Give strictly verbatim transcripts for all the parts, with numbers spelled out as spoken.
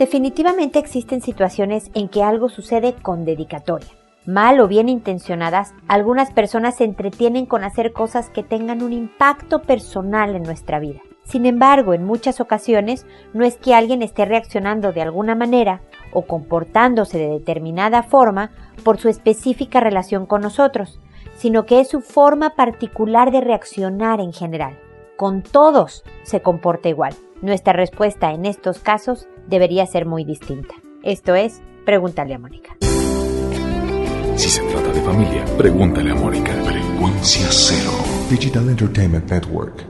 Definitivamente existen situaciones en que algo sucede con dedicatoria. Mal o bien intencionadas, algunas personas se entretienen con hacer cosas que tengan un impacto personal en nuestra vida. Sin embargo, en muchas ocasiones no es que alguien esté reaccionando de alguna manera o comportándose de determinada forma por su específica relación con nosotros, sino que es su forma particular de reaccionar en general. Con todos se comporta igual. Nuestra respuesta en estos casos debería ser muy distinta. Esto es, pregúntale a Mónica. Si se trata de familia, pregúntale a Mónica. Frecuencia Cero. Digital Entertainment Network.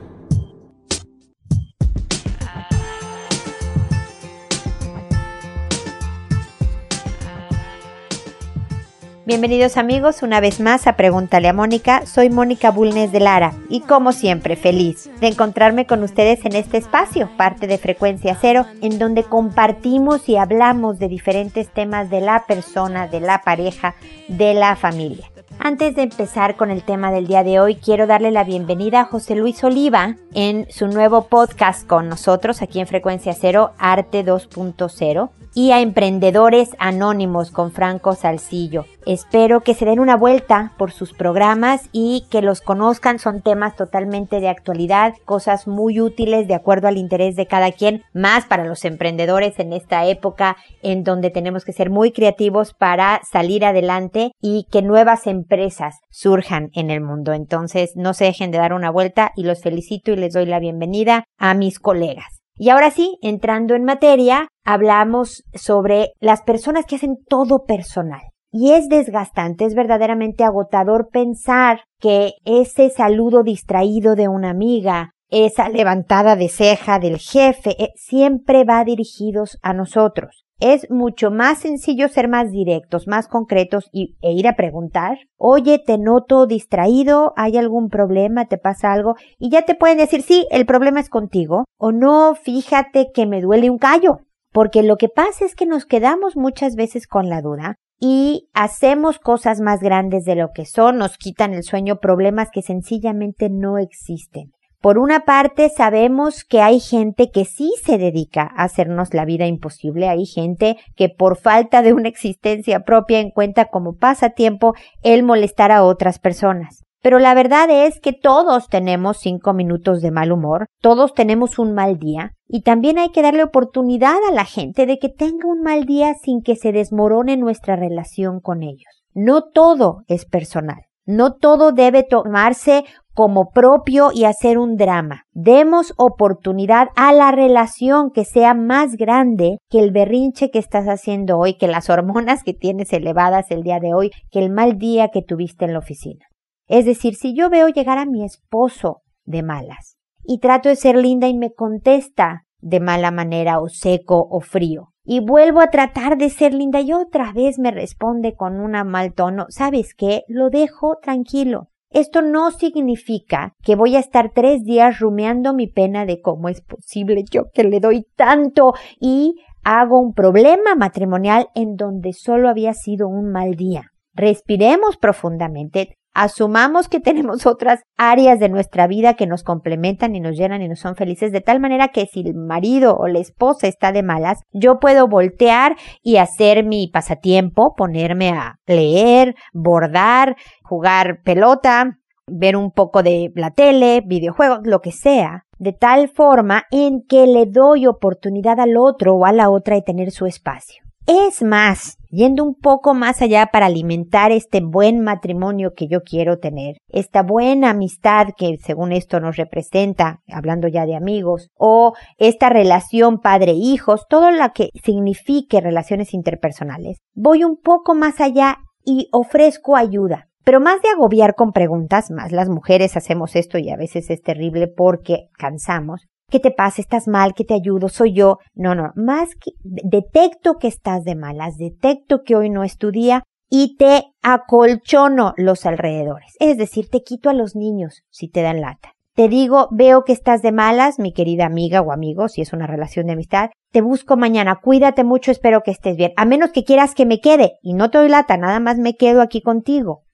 Bienvenidos amigos una vez más a Pregúntale a Mónica. Soy Mónica Bulnes de Lara y como siempre feliz de encontrarme con ustedes en este espacio, parte de Frecuencia Cero, en donde compartimos y hablamos de diferentes temas de la persona, de la pareja, de la familia. Antes de empezar con el tema del día de hoy, quiero darle la bienvenida a José Luis Oliva en su nuevo podcast con nosotros aquí en Frecuencia Cero, Arte dos punto cero. Y a Emprendedores Anónimos con Franco Salcillo. Espero que se den una vuelta por sus programas y que los conozcan. Son temas totalmente de actualidad, cosas muy útiles de acuerdo al interés de cada quien, más para los emprendedores en esta época en donde tenemos que ser muy creativos para salir adelante y que nuevas empresas surjan en el mundo. Entonces, no se dejen de dar una vuelta y los felicito y les doy la bienvenida a mis colegas. Y ahora sí, entrando en materia, hablamos sobre las personas que hacen todo personal. Y es desgastante, es verdaderamente agotador pensar que ese saludo distraído de una amiga, esa levantada de ceja del jefe, eh, siempre va dirigidos a nosotros. Es mucho más sencillo ser más directos, más concretos y, e ir a preguntar, oye, te noto distraído, ¿hay algún problema? ¿Te pasa algo? Y ya te pueden decir, sí, el problema es contigo, o no, fíjate que me duele un callo. Porque lo que pasa es que nos quedamos muchas veces con la duda y hacemos cosas más grandes de lo que son, nos quitan el sueño, problemas que sencillamente no existen. Por una parte, sabemos que hay gente que sí se dedica a hacernos la vida imposible. Hay gente que por falta de una existencia propia encuentra como pasatiempo el molestar a otras personas. Pero la verdad es que todos tenemos cinco minutos de mal humor, todos tenemos un mal día y también hay que darle oportunidad a la gente de que tenga un mal día sin que se desmorone nuestra relación con ellos. No todo es personal. No todo debe tomarse como propio y hacer un drama. Demos oportunidad a la relación que sea más grande que el berrinche que estás haciendo hoy, que las hormonas que tienes elevadas el día de hoy, que el mal día que tuviste en la oficina. Es decir, si yo veo llegar a mi esposo de malas y trato de ser linda y me contesta de mala manera o seco o frío, y vuelvo a tratar de ser linda y otra vez me responde con un mal tono, ¿sabes qué? Lo dejo tranquilo. Esto no significa que voy a estar tres días rumiando mi pena de cómo es posible yo que le doy tanto y hago un problema matrimonial en donde solo había sido un mal día. Respiremos profundamente. Asumamos que tenemos otras áreas de nuestra vida que nos complementan y nos llenan y nos son felices, de tal manera que si el marido o la esposa está de malas, yo puedo voltear y hacer mi pasatiempo, ponerme a leer, bordar, jugar pelota, ver un poco de la tele, videojuegos, lo que sea, de tal forma en que le doy oportunidad al otro o a la otra de tener su espacio. Es más, yendo un poco más allá para alimentar este buen matrimonio que yo quiero tener, esta buena amistad que según esto nos representa, hablando ya de amigos, o esta relación padre-hijos, todo lo que signifique relaciones interpersonales, voy un poco más allá y ofrezco ayuda. Pero más de agobiar con preguntas, más las mujeres hacemos esto y a veces es terrible porque cansamos. ¿Qué te pasa? ¿Estás mal? ¿Qué te ayudo? ¿Soy yo? No, no, más que detecto que estás de malas, detecto que hoy no es tu día y te acolchono los alrededores. Es decir, te quito a los niños si te dan lata. Te digo, veo que estás de malas, mi querida amiga o amigo, si es una relación de amistad. Te busco mañana, cuídate mucho, espero que estés bien. A menos que quieras que me quede y no te doy lata, nada más me quedo aquí contigo.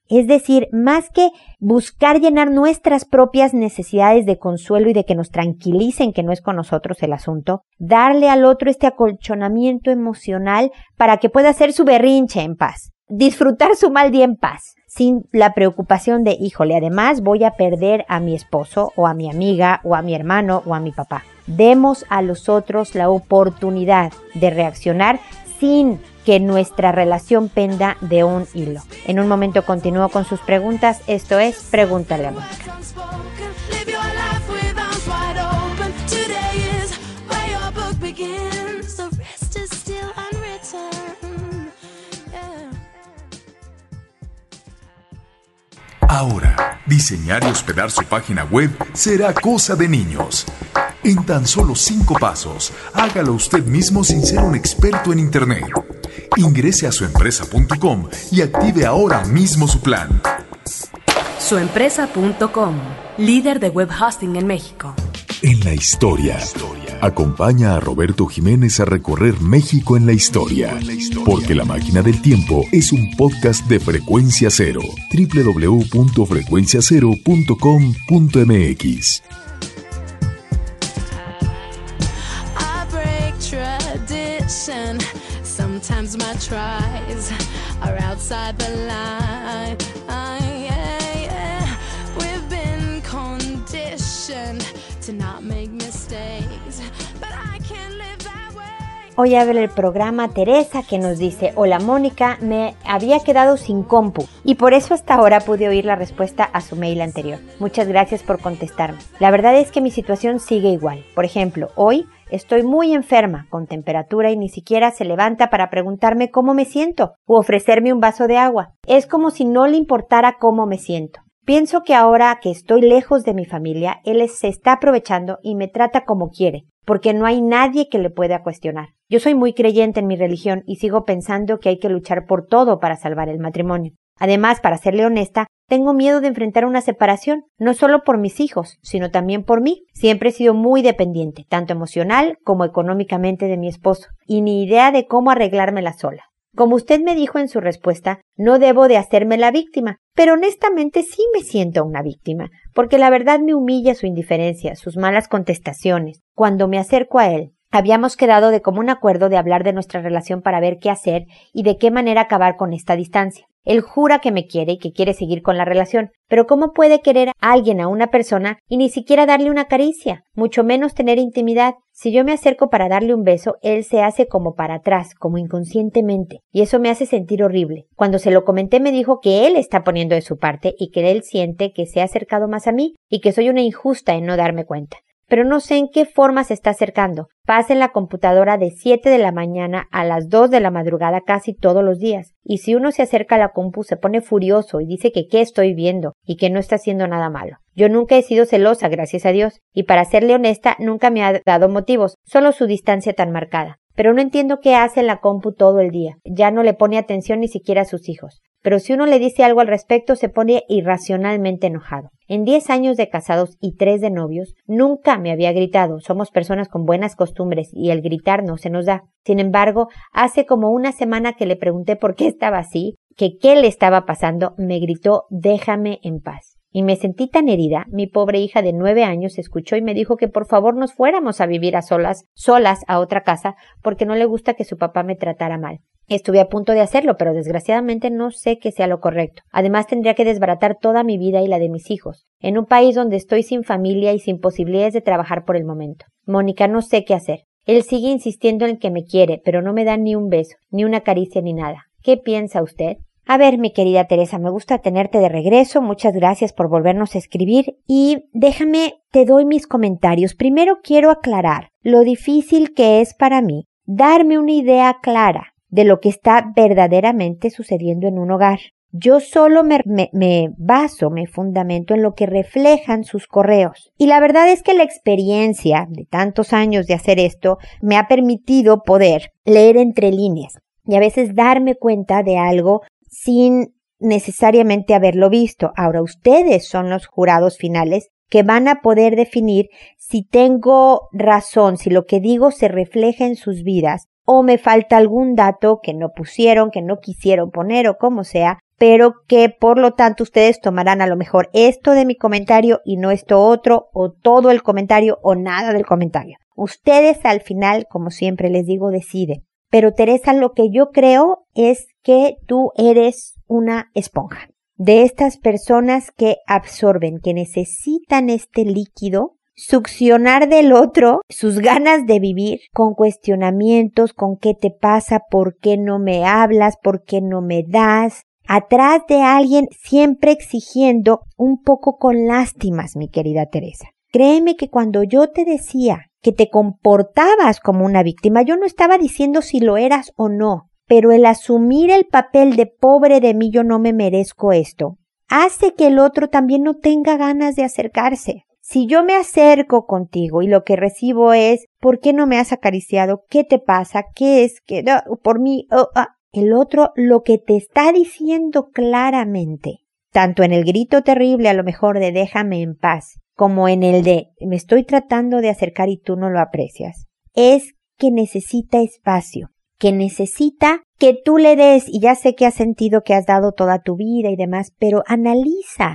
Es decir, más que buscar llenar nuestras propias necesidades de consuelo y de que nos tranquilicen que no es con nosotros el asunto, darle al otro este acolchonamiento emocional para que pueda hacer su berrinche en paz, disfrutar su mal día en paz, sin la preocupación de, híjole, además voy a perder a mi esposo o a mi amiga o a mi hermano o a mi papá. Demos a los otros la oportunidad de reaccionar sin que nuestra relación penda de un hilo. En un momento continúo con sus preguntas. Esto es Pregúntale a Mónica. Ahora, diseñar y hospedar su página web será cosa de niños. En tan solo cinco pasos, hágalo usted mismo sin ser un experto en Internet. Ingrese a su empresa punto com y active ahora mismo su plan. su empresa punto com, líder de web hosting en México. En la historia. Acompaña a Roberto Jiménez a recorrer México en la historia. Porque La Máquina del Tiempo es un podcast de Frecuencia Cero. doble u doble u doble u punto frecuencia cero punto com punto m x. Sometimes my tries are outside the line. Yeah, yeah. We've been conditioned to not make mistakes, but I can't live that way. Hoy abre el programa Teresa, que nos dice: hola Mónica, me había quedado sin compu y por eso hasta ahora pude oír la respuesta a su mail anterior. Muchas gracias por contestarme. La verdad es que mi situación sigue igual. Por ejemplo, hoy estoy muy enferma, con temperatura, y ni siquiera se levanta para preguntarme cómo me siento u ofrecerme un vaso de agua. Es como si no le importara cómo me siento. Pienso que ahora que estoy lejos de mi familia, él se está aprovechando y me trata como quiere, porque no hay nadie que le pueda cuestionar. Yo soy muy creyente en mi religión y sigo pensando que hay que luchar por todo para salvar el matrimonio. Además, para serle honesta, tengo miedo de enfrentar una separación, no solo por mis hijos, sino también por mí. Siempre he sido muy dependiente, tanto emocional como económicamente, de mi esposo, y ni idea de cómo arreglármela sola. Como usted me dijo en su respuesta, no debo de hacerme la víctima, pero honestamente sí me siento una víctima, porque la verdad me humilla su indiferencia, sus malas contestaciones. Cuando me acerco a él, habíamos quedado de común acuerdo de hablar de nuestra relación para ver qué hacer y de qué manera acabar con esta distancia. Él jura que me quiere y que quiere seguir con la relación, pero ¿cómo puede querer a alguien, a una persona, y ni siquiera darle una caricia, mucho menos tener intimidad? Si yo me acerco para darle un beso, él se hace como para atrás, como inconscientemente, y eso me hace sentir horrible. Cuando se lo comenté me dijo que él está poniendo de su parte y que él siente que se ha acercado más a mí y que soy una injusta en no darme cuenta. Pero no sé en qué forma se está acercando. Pasa en la computadora de siete de la mañana a las dos de la madrugada casi todos los días. Y si uno se acerca a la compu se pone furioso y dice que qué estoy viendo y que no está haciendo nada malo. Yo nunca he sido celosa, gracias a Dios, y para serle honesta nunca me ha dado motivos, solo su distancia tan marcada. Pero no entiendo qué hace en la compu todo el día. Ya no le pone atención ni siquiera a sus hijos. Pero si uno le dice algo al respecto se pone irracionalmente enojado. En diez años de casados y tres de novios, nunca me había gritado. Somos personas con buenas costumbres y el gritar no se nos da. Sin embargo, hace como una semana que le pregunté por qué estaba así, que qué le estaba pasando, me gritó: déjame en paz. Y me sentí tan herida. Mi pobre hija de nueve años escuchó y me dijo que por favor nos fuéramos a vivir a solas, solas a otra casa, porque no le gusta que su papá me tratara mal. Estuve a punto de hacerlo, pero desgraciadamente no sé que sea lo correcto. Además tendría que desbaratar toda mi vida y la de mis hijos, en un país donde estoy sin familia y sin posibilidades de trabajar por el momento. Mónica, no sé qué hacer. Él sigue insistiendo en que me quiere, pero no me da ni un beso, ni una caricia, ni nada. ¿Qué piensa usted? A ver, mi querida Teresa, me gusta tenerte de regreso. Muchas gracias por volvernos a escribir y déjame, te doy mis comentarios. Primero quiero aclarar lo difícil que es para mí darme una idea clara de lo que está verdaderamente sucediendo en un hogar. Yo solo me, me, me baso, me fundamento en lo que reflejan sus correos. Y la verdad es que la experiencia de tantos años de hacer esto me ha permitido poder leer entre líneas y a veces darme cuenta de algo sin necesariamente haberlo visto. Ahora ustedes son los jurados finales que van a poder definir si tengo razón, si lo que digo se refleja en sus vidas o me falta algún dato que no pusieron, que no quisieron poner o como sea, pero que por lo tanto ustedes tomarán a lo mejor esto de mi comentario y no esto otro, o todo el comentario o nada del comentario. Ustedes al final, como siempre les digo, deciden. Pero Teresa, lo que yo creo es que tú eres una esponja. De estas personas que absorben, que necesitan este líquido, succionar del otro sus ganas de vivir con cuestionamientos, con qué te pasa, por qué no me hablas, por qué no me das. Atrás de alguien siempre exigiendo un poco con lástimas, mi querida Teresa. Créeme que cuando yo te decía que te comportabas como una víctima, yo no estaba diciendo si lo eras o no, pero el asumir el papel de pobre de mí, yo no me merezco esto, hace que el otro también no tenga ganas de acercarse. Si yo me acerco contigo y lo que recibo es, ¿por qué no me has acariciado? ¿Qué te pasa? ¿Qué es? ¿Qué? No, por mí, oh, ah. El otro lo que te está diciendo claramente, tanto en el grito terrible a lo mejor de déjame en paz, como en el de me estoy tratando de acercar y tú no lo aprecias, es que necesita espacio, que necesita que tú le des, y ya sé que has sentido que has dado toda tu vida y demás, pero analiza,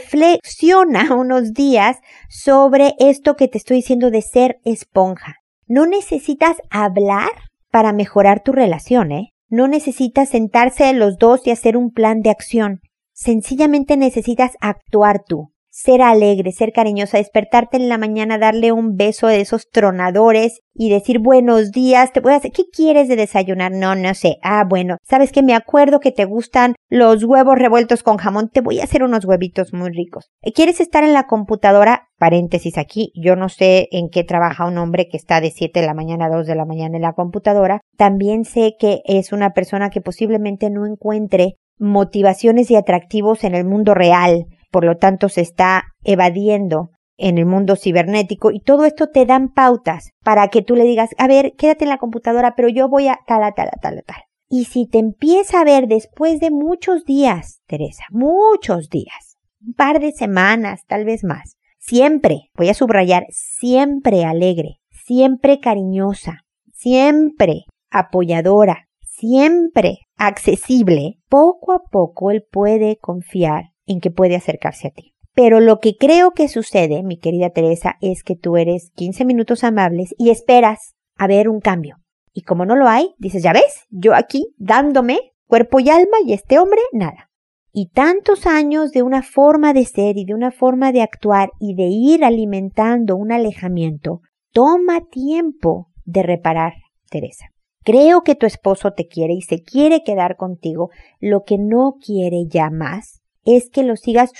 reflexiona unos días sobre esto que te estoy diciendo de ser esponja. No necesitas hablar para mejorar tu relación, ¿eh? No necesitas sentarse los dos y hacer un plan de acción. Sencillamente necesitas actuar tú. Ser alegre, ser cariñosa, despertarte en la mañana, darle un beso de esos tronadores y decir buenos días, te voy a hacer, ¿qué quieres de desayunar? No, no sé. Ah, bueno, sabes que me acuerdo que te gustan los huevos revueltos con jamón, te voy a hacer unos huevitos muy ricos. ¿Quieres estar en la computadora? Paréntesis aquí, yo no sé en qué trabaja un hombre que está de siete de la mañana a dos de la mañana en la computadora. También sé que es una persona que posiblemente no encuentre motivaciones y atractivos en el mundo real. Por lo tanto, se está evadiendo en el mundo cibernético y todo esto te dan pautas para que tú le digas, a ver, quédate en la computadora, pero yo voy a tal, a tal, a tal, a tal. Y si te empieza a ver después de muchos días, Teresa, muchos días, un par de semanas, tal vez más, siempre, voy a subrayar, siempre alegre, siempre cariñosa, siempre apoyadora, siempre accesible, poco a poco él puede confiar en que puede acercarse a ti. Pero lo que creo que sucede, mi querida Teresa, es que tú eres quince minutos amables y esperas a ver un cambio. Y como no lo hay, dices, ya ves, yo aquí dándome cuerpo y alma y este hombre, nada. Y tantos años de una forma de ser y de una forma de actuar y de ir alimentando un alejamiento, toma tiempo de reparar, Teresa. Creo que tu esposo te quiere y se quiere quedar contigo. Lo que no quiere ya más es que lo sigas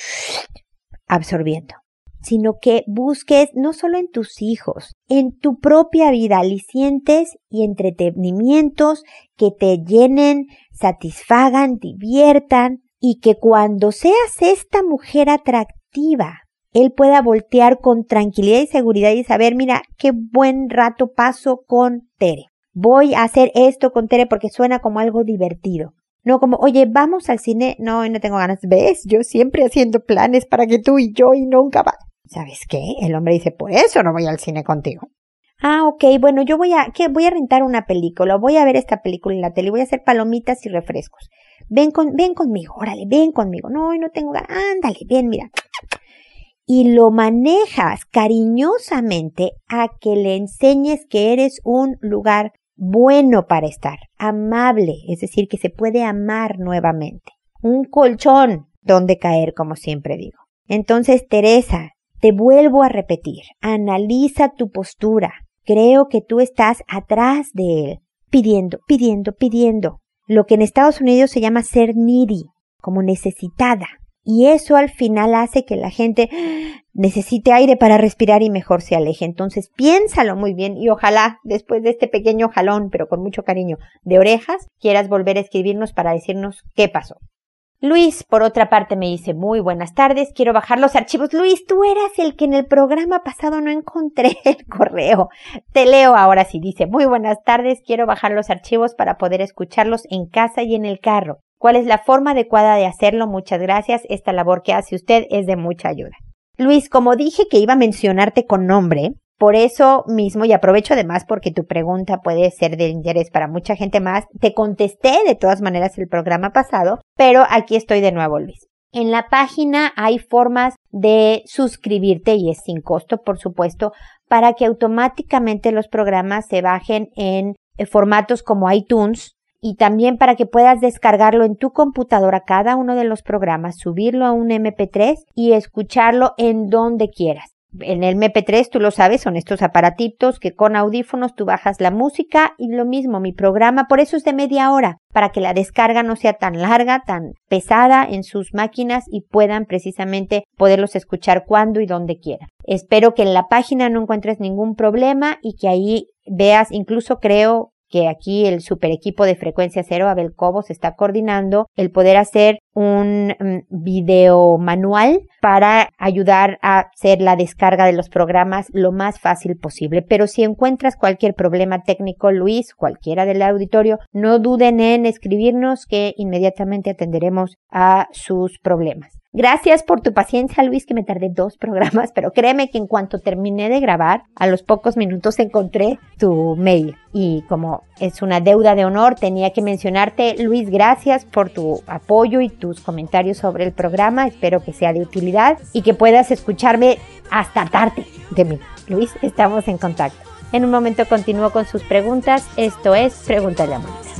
absorbiendo, sino que busques no solo en tus hijos, en tu propia vida, alicientes y entretenimientos que te llenen, satisfagan, diviertan y que cuando seas esta mujer atractiva, él pueda voltear con tranquilidad y seguridad y saber, mira, qué buen rato paso con Tere. Voy a hacer esto con Tere porque suena como algo divertido. No como, oye, vamos al cine. No, hoy no tengo ganas. ¿Ves? Yo siempre haciendo planes para que tú y yo y nunca va. ¿Sabes qué? El hombre dice, por eso no voy al cine contigo. Ah, ok, bueno, yo voy a, ¿qué? Voy a rentar una película. Voy a ver esta película en la tele. Voy a hacer palomitas y refrescos. Ven con, ven conmigo, órale, ven conmigo. No, hoy no tengo ganas. Ándale, ven, mira. Y lo manejas cariñosamente a que le enseñes que eres un lugar bueno para estar, amable, es decir, que se puede amar nuevamente. Un colchón donde caer, como siempre digo. Entonces, Teresa, te vuelvo a repetir, analiza tu postura. Creo que tú estás atrás de él, pidiendo, pidiendo, pidiendo. Lo que en Estados Unidos se llama ser needy, como necesitada. Y eso al final hace que la gente necesite aire para respirar y mejor se aleje. Entonces piénsalo muy bien y ojalá después de este pequeño jalón, pero con mucho cariño, de orejas, quieras volver a escribirnos para decirnos qué pasó. Luis, por otra parte, me dice, muy buenas tardes, quiero bajar los archivos. Luis, tú eras el que en el programa pasado no encontré el correo. Te leo ahora sí, dice, muy buenas tardes, quiero bajar los archivos para poder escucharlos en casa y en el carro. ¿Cuál es la forma adecuada de hacerlo? Muchas gracias, esta labor que hace usted es de mucha ayuda. Luis, como dije que iba a mencionarte con nombre, por eso mismo, y aprovecho además porque tu pregunta puede ser de interés para mucha gente más, te contesté de todas maneras el programa pasado, pero aquí estoy de nuevo, Luis. En la página hay formas de suscribirte y es sin costo, por supuesto, para que automáticamente los programas se bajen en formatos como iTunes y también para que puedas descargarlo en tu computadora cada uno de los programas, subirlo a un eme pe tres y escucharlo en donde quieras. En el eme pe tres, tú lo sabes, son estos aparatitos que con audífonos tú bajas la música y lo mismo, mi programa, por eso es de media hora, para que la descarga no sea tan larga, tan pesada en sus máquinas y puedan precisamente poderlos escuchar cuando y donde quieran. Espero que en la página no encuentres ningún problema y que ahí veas, incluso creo que aquí el super equipo de Frecuencia Cero, Abel Cobos, está coordinando el poder hacer un um, video manual para ayudar a hacer la descarga de los programas lo más fácil posible. Pero si encuentras cualquier problema técnico, Luis, cualquiera del auditorio, no duden en escribirnos que inmediatamente atenderemos a sus problemas. Gracias por tu paciencia, Luis, que me tardé dos programas, pero créeme que en cuanto terminé de grabar, a los pocos minutos encontré tu mail. Y como es una deuda de honor, tenía que mencionarte, Luis, gracias por tu apoyo y tus comentarios sobre el programa. Espero que sea de utilidad y que puedas escucharme hasta tarde de mí. Luis, estamos en contacto. En un momento continúo con sus preguntas. Esto es Pregúntale a Mónica.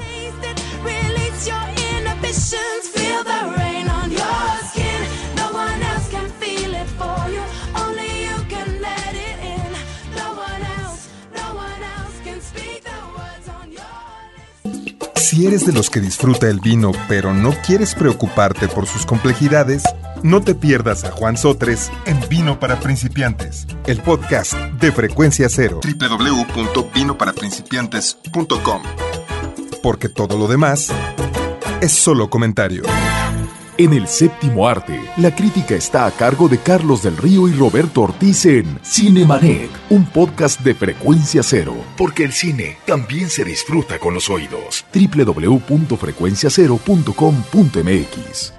Si eres de los que disfruta el vino, pero no quieres preocuparte por sus complejidades, no te pierdas a Juan Sotres en Vino para Principiantes, el podcast de Frecuencia Cero. doble u doble u doble u punto vino para principiantes punto com. Porque todo lo demás es solo comentario. En el séptimo arte, la crítica está a cargo de Carlos del Río y Roberto Ortiz en Cinemanet, un podcast de Frecuencia Cero, porque el cine también se disfruta con los oídos. doble u doble u doble u punto frecuencia cero punto com punto eme equis.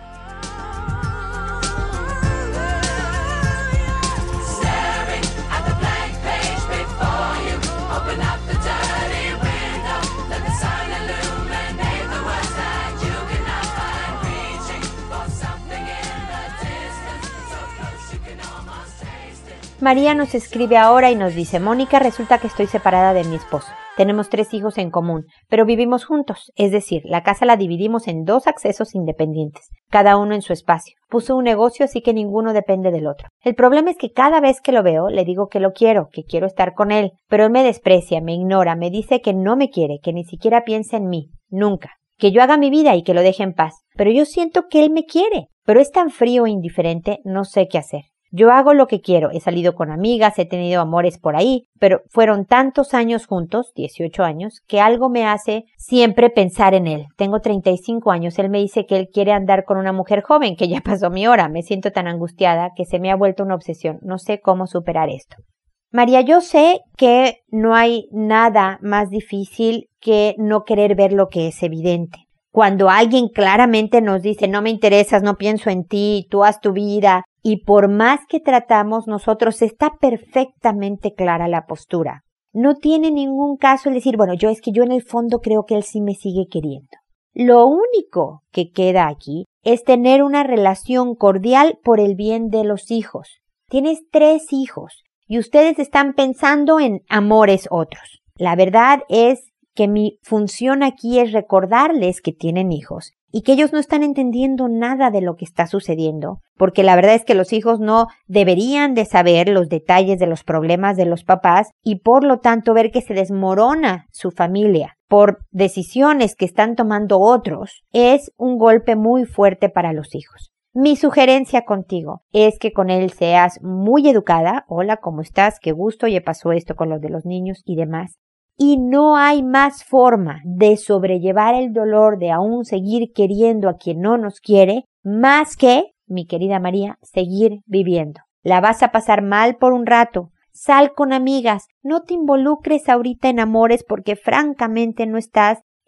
María nos escribe ahora y nos dice, Mónica, resulta que estoy separada de mi esposo. Tenemos tres hijos en común, pero vivimos juntos, es decir, la casa la dividimos en dos accesos independientes, cada uno en su espacio. Puso un negocio, así que ninguno depende del otro. El problema es que cada vez que lo veo, le digo que lo quiero, que quiero estar con él, pero él me desprecia, me ignora, me dice que no me quiere, que ni siquiera piensa en mí, nunca, que yo haga mi vida y que lo deje en paz. Pero yo siento que él me quiere, pero es tan frío e indiferente, no sé qué hacer. Yo hago lo que quiero, he salido con amigas, he tenido amores por ahí, pero fueron tantos años juntos, dieciocho años, que algo me hace siempre pensar en él. Tengo treinta y cinco años, él me dice que él quiere andar con una mujer joven, que ya pasó mi hora. Me siento tan angustiada que se me ha vuelto una obsesión. No sé cómo superar esto. María, yo sé que no hay nada más difícil que no querer ver lo que es evidente. Cuando alguien claramente nos dice, no me interesas, no pienso en ti, tú haz tu vida, y por más que tratamos nosotros, está perfectamente clara la postura. No tiene ningún caso el decir, bueno, yo es que yo en el fondo creo que él sí me sigue queriendo. Lo único que queda aquí es tener una relación cordial por el bien de los hijos. Tienes tres hijos y ustedes están pensando en amores otros. La verdad es que mi función aquí es recordarles que tienen hijos y que ellos no están entendiendo nada de lo que está sucediendo, porque la verdad es que los hijos no deberían de saber los detalles de los problemas de los papás y por lo tanto ver que se desmorona su familia por decisiones que están tomando otros es un golpe muy fuerte para los hijos. Mi sugerencia contigo es que con él seas muy educada. Hola, ¿cómo estás? Qué gusto, ya pasó esto con los de los niños y demás. Y no hay más forma de sobrellevar el dolor de aún seguir queriendo a quien no nos quiere, más que, mi querida María, seguir viviendo. La vas a pasar mal por un rato. Sal con amigas. No te involucres ahorita en amores porque francamente no estás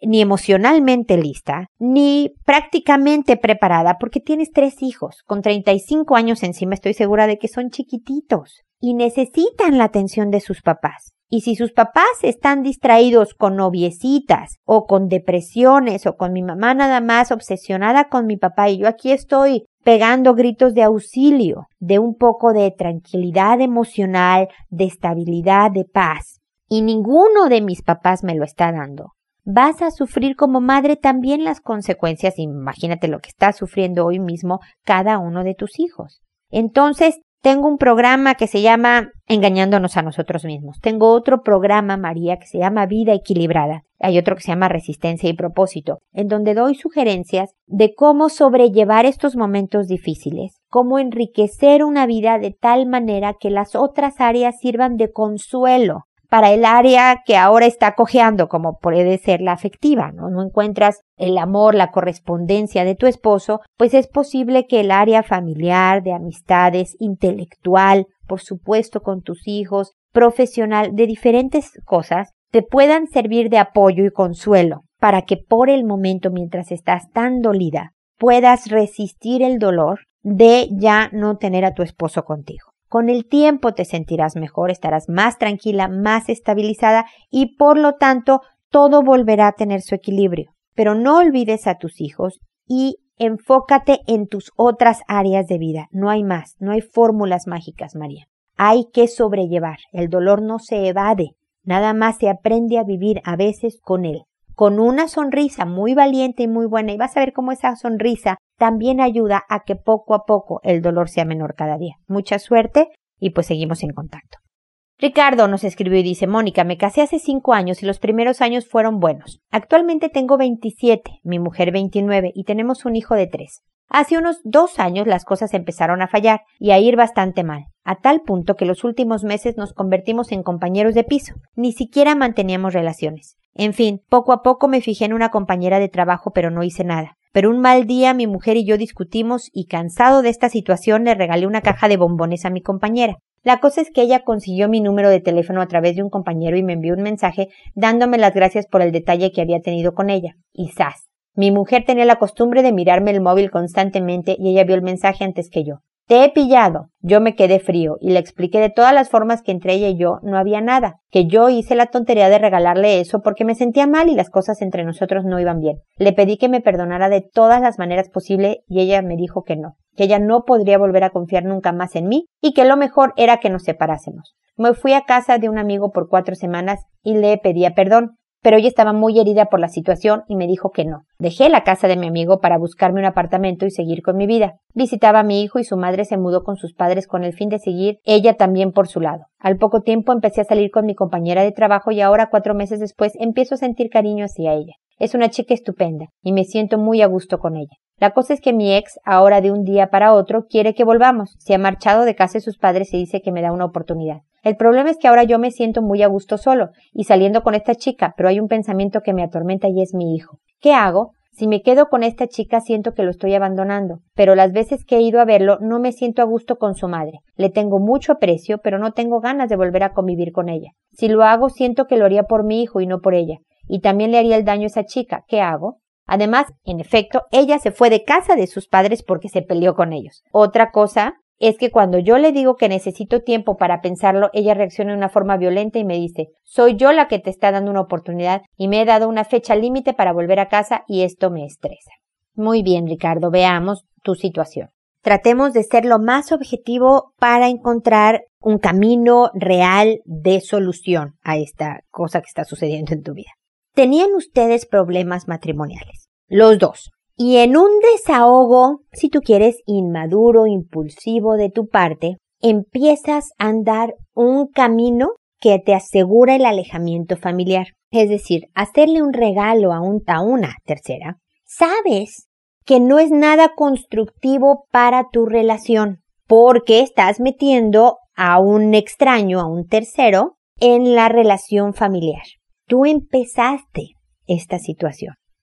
ni emocionalmente lista, ni prácticamente preparada, porque tienes tres hijos. Con treinta y cinco años encima estoy segura de que son chiquititos y necesitan la atención de sus papás. Y si sus papás están distraídos con noviecitas o con depresiones o con mi mamá nada más obsesionada con mi papá y yo aquí estoy pegando gritos de auxilio, de un poco de tranquilidad emocional, de estabilidad, de paz, y ninguno de mis papás me lo está dando, vas a sufrir como madre también las consecuencias. Imagínate lo que está sufriendo hoy mismo cada uno de tus hijos. Entonces, tengo un programa que se llama Engañándonos a nosotros mismos. Tengo otro programa, María, que se llama Vida Equilibrada. Hay otro que se llama Resistencia y Propósito, en donde doy sugerencias de cómo sobrellevar estos momentos difíciles, cómo enriquecer una vida de tal manera que las otras áreas sirvan de consuelo para el área que ahora está cojeando, como puede ser la afectiva, ¿no? No encuentras el amor, la correspondencia de tu esposo, pues es posible que el área familiar, de amistades, intelectual, por supuesto con tus hijos, profesional, de diferentes cosas, te puedan servir de apoyo y consuelo para que por el momento, mientras estás tan dolida, puedas resistir el dolor de ya no tener a tu esposo contigo. Con el tiempo te sentirás mejor, estarás más tranquila, más estabilizada y por lo tanto todo volverá a tener su equilibrio. Pero no olvides a tus hijos y enfócate en tus otras áreas de vida. No hay más, no hay fórmulas mágicas, María. Hay que sobrellevar. El dolor no se evade, nada más se aprende a vivir a veces con él. Con una sonrisa muy valiente y muy buena, y vas a ver cómo esa sonrisa también ayuda a que poco a poco el dolor sea menor cada día. Mucha suerte y pues seguimos en contacto. Ricardo nos escribió y dice: Mónica, me casé hace cinco años y los primeros años fueron buenos. Actualmente tengo veintisiete, mi mujer veintinueve y tenemos un hijo de tres. Hace unos dos años las cosas empezaron a fallar y a ir bastante mal, a tal punto que los últimos meses nos convertimos en compañeros de piso. Ni siquiera manteníamos relaciones. En fin, poco a poco me fijé en una compañera de trabajo, pero no hice nada. Pero un mal día mi mujer y yo discutimos y cansado de esta situación le regalé una caja de bombones a mi compañera. La cosa es que ella consiguió mi número de teléfono a través de un compañero y me envió un mensaje dándome las gracias por el detalle que había tenido con ella. Y ¡zas! Mi mujer tenía la costumbre de mirarme el móvil constantemente y ella vio el mensaje antes que yo. Te he pillado. Yo me quedé frío y le expliqué de todas las formas que entre ella y yo no había nada, que yo hice la tontería de regalarle eso porque me sentía mal y las cosas entre nosotros no iban bien. Le pedí que me perdonara de todas las maneras posibles y ella me dijo que no, que ella no podría volver a confiar nunca más en mí y que lo mejor era que nos separásemos. Me fui a casa de un amigo por cuatro semanas y le pedía perdón. Pero ella estaba muy herida por la situación y me dijo que no. Dejé la casa de mi amigo para buscarme un apartamento y seguir con mi vida. Visitaba a mi hijo y su madre se mudó con sus padres con el fin de seguir ella también por su lado. Al poco tiempo empecé a salir con mi compañera de trabajo y ahora, cuatro meses después, empiezo a sentir cariño hacia ella. Es una chica estupenda y me siento muy a gusto con ella. La cosa es que mi ex, ahora de un día para otro, quiere que volvamos. Se ha marchado de casa de sus padres y dice que me da una oportunidad. El problema es que ahora yo me siento muy a gusto solo y saliendo con esta chica, pero hay un pensamiento que me atormenta y es mi hijo. ¿Qué hago? Si me quedo con esta chica siento que lo estoy abandonando, pero las veces que he ido a verlo no me siento a gusto con su madre. Le tengo mucho aprecio, pero no tengo ganas de volver a convivir con ella. Si lo hago siento que lo haría por mi hijo y no por ella, y también le haría el daño a esa chica. ¿Qué hago? Además, en efecto, ella se fue de casa de sus padres porque se peleó con ellos. Otra cosa es que cuando yo le digo que necesito tiempo para pensarlo, ella reacciona de una forma violenta y me dice: soy yo la que te está dando una oportunidad y me he dado una fecha límite para volver a casa y esto me estresa. Muy bien, Ricardo, veamos tu situación. Tratemos de ser lo más objetivo para encontrar un camino real de solución a esta cosa que está sucediendo en tu vida. Tenían ustedes problemas matrimoniales, los dos. Y en un desahogo, si tú quieres, inmaduro, impulsivo de tu parte, empiezas a andar un camino que te asegura el alejamiento familiar. Es decir, hacerle un regalo a, un, a una tercera, sabes que no es nada constructivo para tu relación, porque estás metiendo a un extraño, a un tercero, en la relación familiar. Tú empezaste esta situación.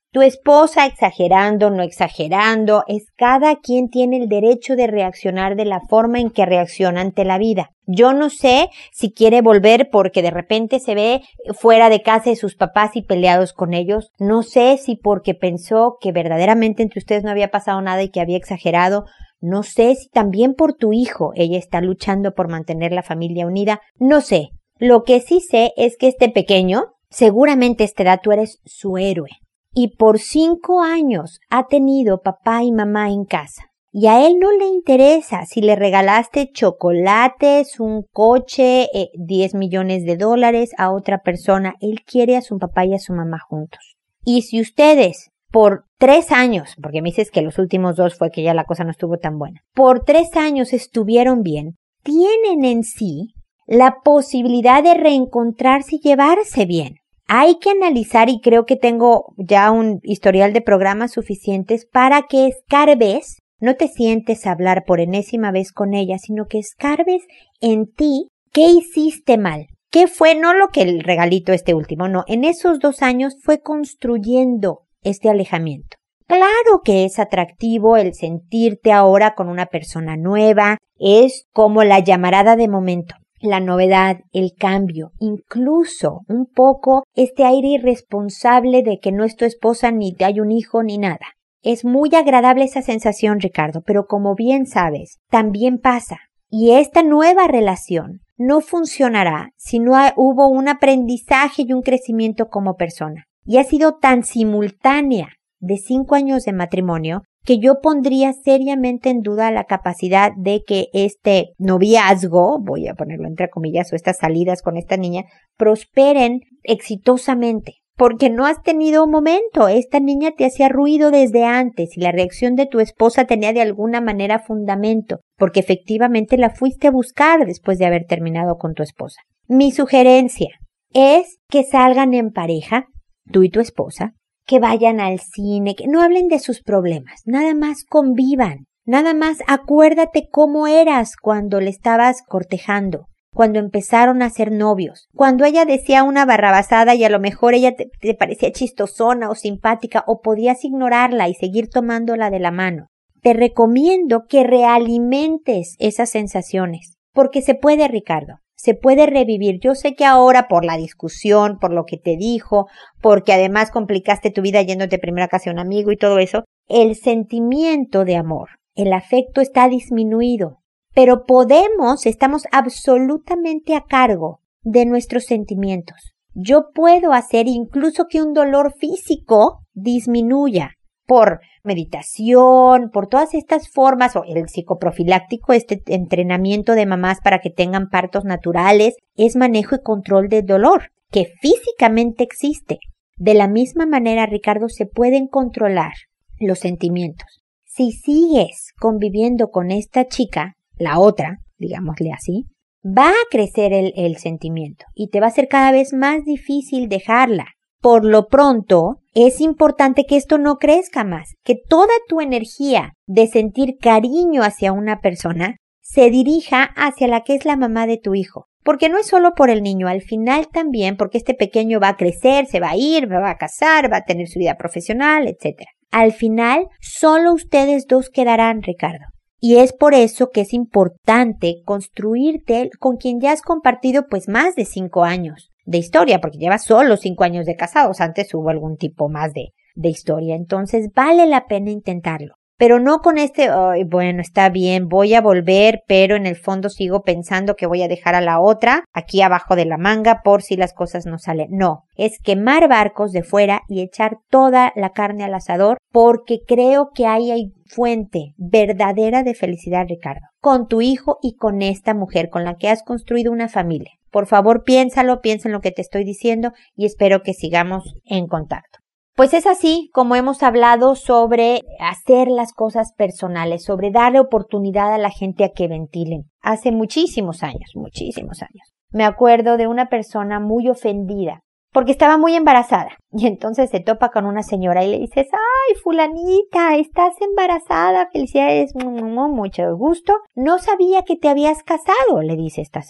Tu esposa exagerando, no exagerando, es cada quien tiene el derecho de reaccionar de la forma en que reacciona ante la vida. Yo no sé si quiere volver porque de repente se ve fuera de casa de sus papás y peleados con ellos. No sé si porque pensó que verdaderamente entre ustedes no había pasado nada y que había exagerado. No sé si también por tu hijo ella está luchando por mantener la familia unida. No sé. Lo que sí sé es que este pequeño, seguramente a esta edad tú eres su héroe. Y por cinco años ha tenido papá y mamá en casa. Y a él no le interesa si le regalaste chocolates, un coche, eh, diez millones de dólares a otra persona. Él quiere a su papá y a su mamá juntos. Y si ustedes por tres años, porque me dices que los últimos dos fue que ya la cosa no estuvo tan buena, por tres años estuvieron bien, tienen en sí la posibilidad de reencontrarse y llevarse bien. Hay que analizar, y creo que tengo ya un historial de programas suficientes para que escarbes, no te sientes a hablar por enésima vez con ella, sino que escarbes en ti qué hiciste mal. ¿Qué fue? No lo que el regalito este último, no. En esos dos años fue construyendo este alejamiento. Claro que es atractivo el sentirte ahora con una persona nueva, es como la llamarada de momento. La novedad, el cambio, incluso un poco este aire irresponsable de que no es tu esposa ni te hay un hijo ni nada. Es muy agradable esa sensación, Ricardo, pero como bien sabes, también pasa. Y esta nueva relación no funcionará si no hay, hubo un aprendizaje y un crecimiento como persona. Y ha sido tan simultánea de cinco años de matrimonio que yo pondría seriamente en duda la capacidad de que este noviazgo, voy a ponerlo entre comillas, o estas salidas con esta niña, prosperen exitosamente. Porque no has tenido un momento. Esta niña te hacía ruido desde antes y la reacción de tu esposa tenía de alguna manera fundamento, porque efectivamente la fuiste a buscar después de haber terminado con tu esposa. Mi sugerencia es que salgan en pareja, tú y tu esposa, que vayan al cine, que no hablen de sus problemas, nada más convivan, nada más acuérdate cómo eras cuando le estabas cortejando, cuando empezaron a ser novios, cuando ella decía una barrabasada y a lo mejor ella te, te parecía chistosona o simpática o podías ignorarla y seguir tomándola de la mano. Te recomiendo que realimentes esas sensaciones, porque se puede, Ricardo. Se puede revivir. Yo sé que ahora por la discusión, por lo que te dijo, porque además complicaste tu vida yéndote primero a casa de un amigo y todo eso, el sentimiento de amor, el afecto está disminuido. Pero podemos, estamos absolutamente a cargo de nuestros sentimientos. Yo puedo hacer incluso que un dolor físico disminuya por meditación, por todas estas formas, o el psicoprofiláctico, este entrenamiento de mamás para que tengan partos naturales, es manejo y control del dolor, que físicamente existe. De la misma manera, Ricardo, se pueden controlar los sentimientos. Si sigues conviviendo con esta chica, la otra, digámosle así, va a crecer el, el sentimiento y te va a ser cada vez más difícil dejarla. Por lo pronto, es importante que esto no crezca más, que toda tu energía de sentir cariño hacia una persona se dirija hacia la que es la mamá de tu hijo. Porque no es solo por el niño, al final también, porque este pequeño va a crecer, se va a ir, va a casar, va a tener su vida profesional, etcétera. Al final, solo ustedes dos quedarán, Ricardo. Y es por eso que es importante construirte con quien ya has compartido pues más de cinco años de historia, porque llevas solo cinco años de casados, antes hubo algún tipo más de, de historia, entonces vale la pena intentarlo, pero no con este, oh, bueno, está bien, voy a volver, pero en el fondo sigo pensando que voy a dejar a la otra aquí abajo de la manga por si las cosas no salen. No, es quemar barcos de fuera y echar toda la carne al asador, porque creo que ahí hay fuente verdadera de felicidad, Ricardo, con tu hijo y con esta mujer con la que has construido una familia. Por favor, piénsalo, piensa en lo que te estoy diciendo y espero que sigamos en contacto. Pues es así como hemos hablado sobre hacer las cosas personales, sobre darle oportunidad a la gente a que ventilen. Hace muchísimos años, muchísimos años. Me acuerdo de una persona muy ofendida porque estaba muy embarazada y entonces se topa con una señora y le dices, ¡ay, fulanita, estás embarazada! Felicidades, mucho gusto. No sabía que te habías casado, le dice esta señora.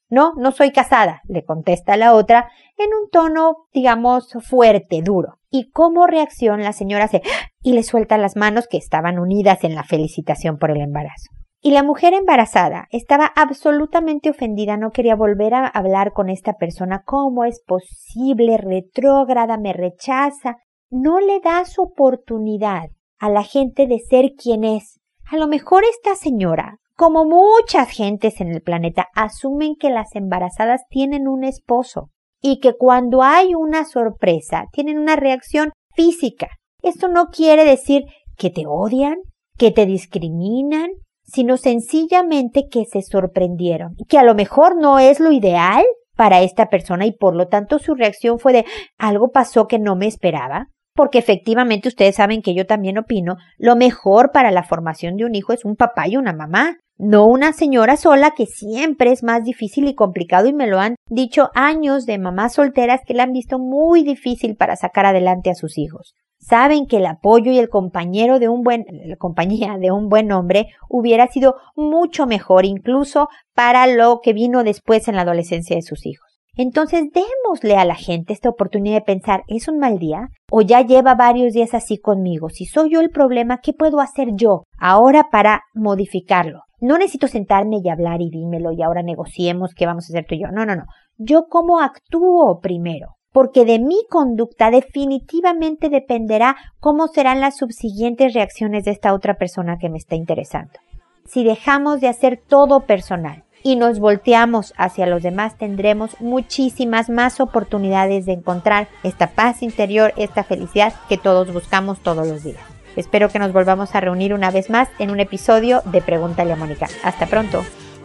No, no soy casada, le contesta la otra en un tono, digamos, fuerte, duro. Y como reacción la señora hace y le suelta las manos que estaban unidas en la felicitación por el embarazo. Y la mujer embarazada estaba absolutamente ofendida, no quería volver a hablar con esta persona. ¿Cómo es posible? Retrógrada, me rechaza. No le da su oportunidad a la gente de ser quien es. A lo mejor esta señora, como muchas gentes en el planeta, asumen que las embarazadas tienen un esposo y que cuando hay una sorpresa tienen una reacción física. Esto no quiere decir que te odian, que te discriminan, sino sencillamente que se sorprendieron, que a lo mejor no es lo ideal para esta persona y por lo tanto su reacción fue de algo pasó que no me esperaba. Porque efectivamente ustedes saben que yo también opino, lo mejor para la formación de un hijo es un papá y una mamá, no una señora sola que siempre es más difícil y complicado y me lo han dicho años de mamás solteras que la han visto muy difícil para sacar adelante a sus hijos. Saben que el apoyo y el compañero de un buen, la compañía de un buen hombre hubiera sido mucho mejor incluso para lo que vino después en la adolescencia de sus hijos. Entonces, démosle a la gente esta oportunidad de pensar, ¿es un mal día? ¿O ya lleva varios días así conmigo? Si soy yo el problema, ¿qué puedo hacer yo ahora para modificarlo? No necesito sentarme y hablar y dímelo y ahora negociemos qué vamos a hacer tú y yo. No, no, no. Yo cómo actúo primero. Porque de mi conducta definitivamente dependerá cómo serán las subsiguientes reacciones de esta otra persona que me está interesando. Si dejamos de hacer todo personal y nos volteamos hacia los demás, tendremos muchísimas más oportunidades de encontrar esta paz interior, esta felicidad que todos buscamos todos los días. Espero que nos volvamos a reunir una vez más en un episodio de Pregúntale a Mónica. Hasta pronto.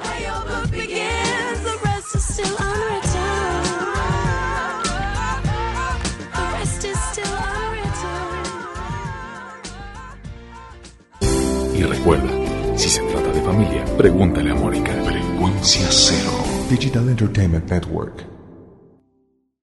Y recuerda, si se trata de familia, pregúntale a Mónica. Frecuencia Cero. Digital Entertainment Network.